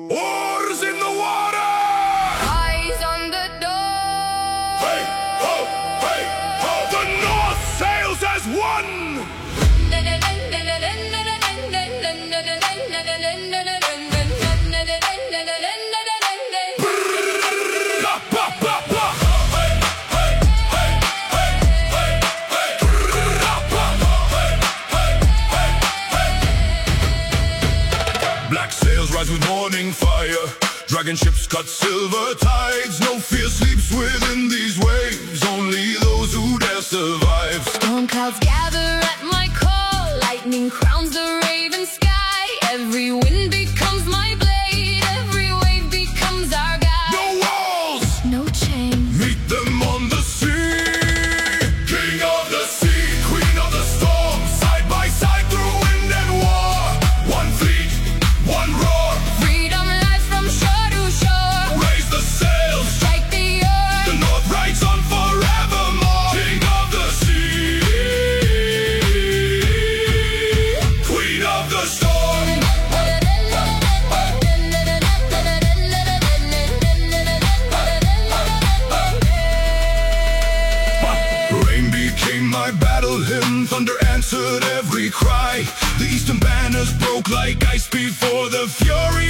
Oars in the water! Eyes on the door. Hey, ho, hey, ho! The North sails as one! Black sails rise with morning fire. Dragon ships cut silver tides. No fear sleeps within these waves. Only those who dare survive. Storm clouds gather at my call. Lightning crowns the raven sky. Every wind becomes my blade. Every wave becomes our guide. No walls! No chains. Meet them on the sea. King of the sea, queen of the storm. Side by side through wind and war. One fleet, one roar. Freedom lies from shore to shore. Raise the sails. Strike the oar. The North rides on forevermore. King of the sea, queen of the storm. Rain became my battle hymn. Thunder answered every cry. The eastern banners broke like ice before the fury